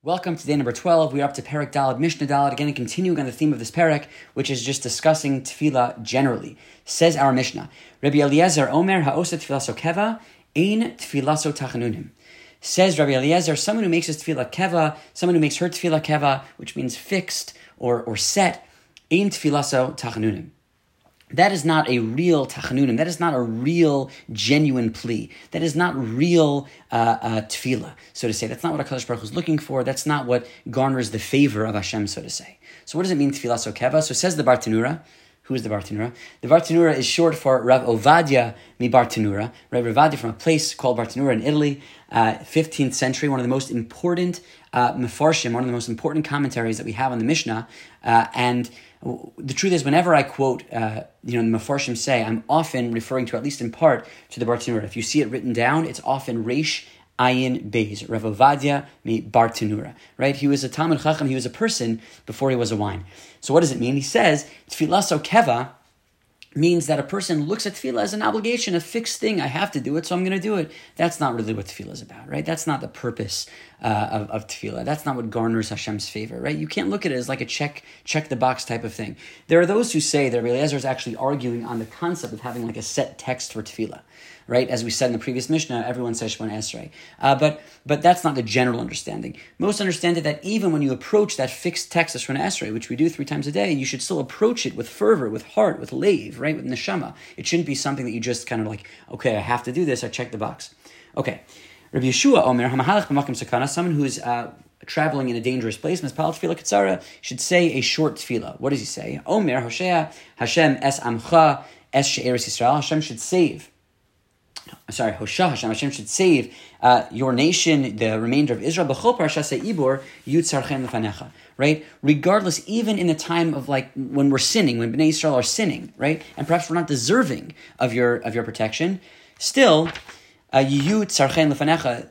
Welcome to day number 12. We're up to Perek Daled, Mishnah Daled, again continuing on the theme of this Perek, which is just discussing tefillah generally. Says our Mishnah, Rabbi Eliezer Omer ha'osa tefillah keva, ein tefillah tachanunim. Says Rabbi Eliezer, someone who makes his tefillah keva, someone who makes her tefillah keva, which means fixed or set, ein tefillah tachanunim. That is not a real tachanunim. That is not a real, genuine plea. That is not real tefillah, so to say. That's not what HaKadosh Baruch Hu is looking for. That's not what garners the favor of Hashem, so to say. So what does it mean, tefillah so keva? So says the Bartanura. Who is the Bartanura? The Bartanura is short for Rav Ovadia mi Bartanura. Rav Ovadia from a place called Bartanura in Italy, 15th century, one of the most important mefarshim, one of the most important commentaries that we have on the Mishnah. And the truth is, whenever I quote, the mefarshim say, I'm often referring to, at least in part, to the Bartanura. If you see it written down, it's often Reish Ayin Beis, Rav Ovadia mi Bartanura, right? He was a Talmid Chacham, he was a person before he was a wine. So what does it mean? He says, tefillah so keva means that a person looks at tefillah as an obligation, a fixed thing. I have to do it, so I'm going to do it. That's not really what tefillah is about, right? That's not the purpose of tefillah. That's not what garners Hashem's favor, right? You can't look at it as like a check the box type of thing. There are those who say that Rabbi Eliezer is actually arguing on the concept of having like a set text for tefillah, right? As we said in the previous Mishnah, everyone says Shemona Esrei. But that's not the general understanding. Most understand that even when you approach that fixed text of Shemona Esrei, which we do 3 times a day, you should still approach it with fervor, with heart, with leiv, right? With neshama. It shouldn't be something that you just kind of like, okay, I have to do this, I check the box. Okay. Rabbi Yeshua Omer, hamahalach b'makom sakana, someone who's traveling in a dangerous place, mispal tefillah katzara, should say a short tefillah. What does he say? Omer, Hoshea, Hashem es amcha, es she'eres Yisrael. Hashem should save. Hashem should save your nation, the remainder of Israel. B'chol parashat Ibor yutzarchem lefanecha. Right? Regardless, even in the time of like when we're sinning, when Bnei Yisrael are sinning, right? And perhaps we're not deserving of your protection, still, yutzarchem lefanecha,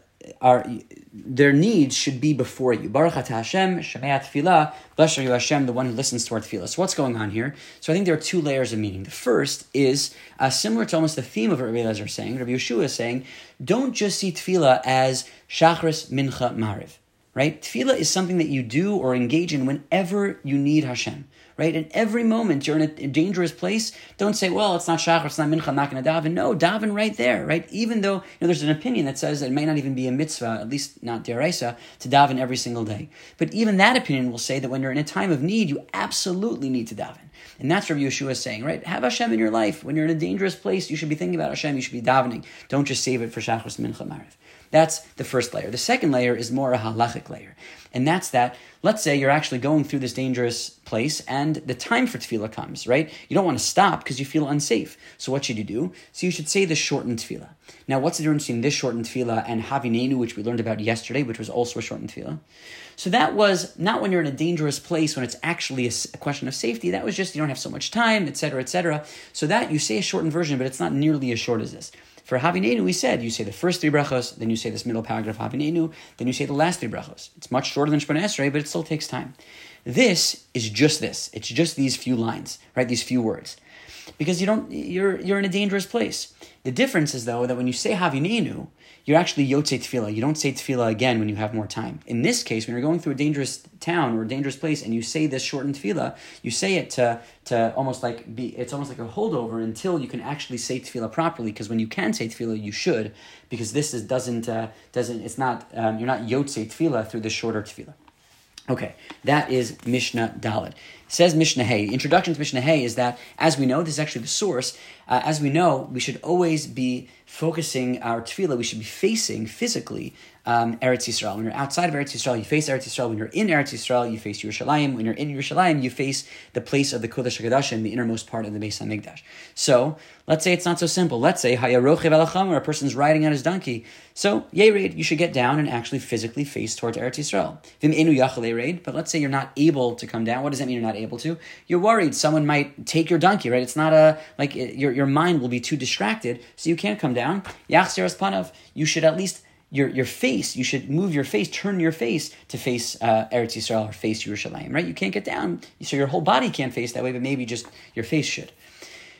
their needs should be before you. Baruch atah Hashem, Shemei tefillah, blessed are you Hashem, the one who listens to our tefillah. So what's going on here? So I think there are 2 layers of meaning. The first is similar to almost the theme of what Rabbi Eliezer is saying. Rabbi Yeshua is saying, don't just see tefillah as shachris, mincha, mariv. Right? Tefillah is something that you do or engage in whenever you need Hashem. Right? In every moment you're in a dangerous place, don't say, well, it's not shachar, it's not mincha, I'm not going to daven. No, daven right there, right? Even though there's an opinion that says that it may not even be a mitzvah, at least not deraisa, to daven every single day. But even that opinion will say that when you're in a time of need, you absolutely need to daven. And that's what Yeshua is saying, right? Have Hashem in your life. When you're in a dangerous place, you should be thinking about Hashem, you should be davening. Don't just save it for shachar, mincha, mariv. That's the first layer. The second layer is more a halachic layer. And that's that, let's say you're actually going through this dangerous place and the time for tefillah comes, right? You don't want to stop because you feel unsafe. So what should you do? So you should say the shortened tefillah. Now, what's the difference between this shortened tefillah and Havinenu, which we learned about yesterday, which was also a shortened tefillah? So that was not when you're in a dangerous place, when it's actually a question of safety. That was just you don't have so much time, etc., etc. So that you say a shortened version, but it's not nearly as short as this. For Havinenu, we said, you say the first 3 brachos, then you say this middle paragraph Havinenu, then you say the last 3 brachos. It's much shorter than Shemona Esrei, but it still takes time. This is just this. It's just these few lines, right? These few words. Because you're in a dangerous place. The difference is, though, that when you say Havinenu, you're actually yotzei tefillah. You don't say tefillah again when you have more time. In this case, when you're going through a dangerous town or a dangerous place and you say this shortened tefillah, you say it to almost like it's almost like a holdover until you can actually say tefillah properly. Because when you can say tefillah, you should, because this is it's not you're not yotzei tefillah through the shorter tefillah. Okay, that is Mishnah Daled. Says Mishnah Hay. Introduction to Mishnah Hay is that, as we know, this is actually the source. As we know, we should always be focusing our tefillah. We should be facing physically Eretz Yisrael. When you're outside of Eretz Yisrael, you face Eretz Yisrael. When you're in Eretz Yisrael, you face Yerushalayim. When you're in Yerushalayim, you face the place of the Kodesh HaKodashim, the innermost part of the Beis HaMikdash. So, let's say it's not so simple. Let's say Hayarochev Alacham, or a person's riding on his donkey. So, Yered, you should get down and actually physically face towards Eretz Yisrael. Vim Enu Yachal Yered, but let's say you're not able to come down. What does that mean you're not able to? You're worried someone might take your donkey, right? It's not your mind will be too distracted, so you can't come down. Yachzer Panav, you should at least your face, you should move your face, turn your face to face Eretz Yisrael or face Yerushalayim, right? You can't get down, so your whole body can't face that way, but maybe just your face should.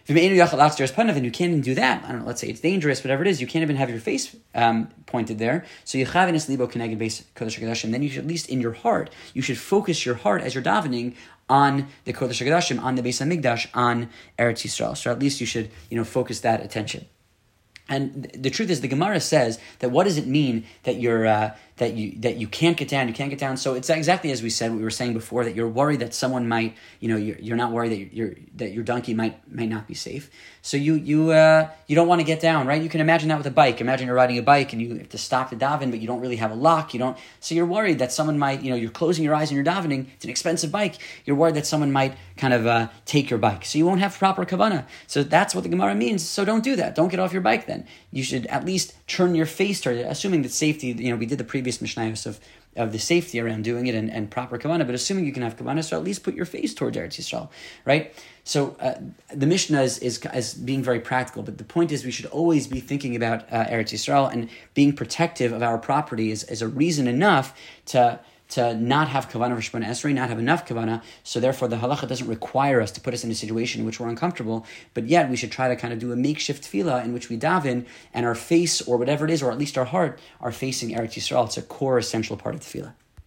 And you can't even do that. I don't know, let's say it's dangerous, whatever it is, you can't even have your face pointed there. So then you should, at least in your heart, you should focus your heart as you're davening on the Kodesh HaKodashim, on the Beis HaMikdash, on Eretz Yisrael. So at least you should, focus that attention. And the truth is, the Gemara says that what does it mean that you can't get down? You can't get down. So it's exactly as we said. We were saying before that you're worried that someone might, you're not worried that your donkey might not be safe. So you don't want to get down, right? You can imagine that with a bike. Imagine you're riding a bike and you have to stop to daven, but you don't really have a lock. So you're worried that someone might, you're closing your eyes and you're davening. It's an expensive bike. You're worried that someone might kind of take your bike. So you won't have proper kavanah. So that's what the Gemara means. So don't do that. Don't get off your bike then. You should at least turn your face toward it, assuming that safety, we did the previous Mishnayos of the safety around doing it and proper kavanah, but assuming you can have kavanah, so at least put your face towards Eretz Yisrael, right? So the Mishnah is being very practical, but the point is we should always be thinking about Eretz Yisrael, and being protective of our property is a reason enough to not have kavanah for Shemona Esrei, not have enough kavanah, so therefore the halacha doesn't require us to put us in a situation in which we're uncomfortable, but yet we should try to kind of do a makeshift tefillah in which we daven, and our face, or whatever it is, or at least our heart, are facing Eretz Yisrael. It's a core, essential part of the tefillah.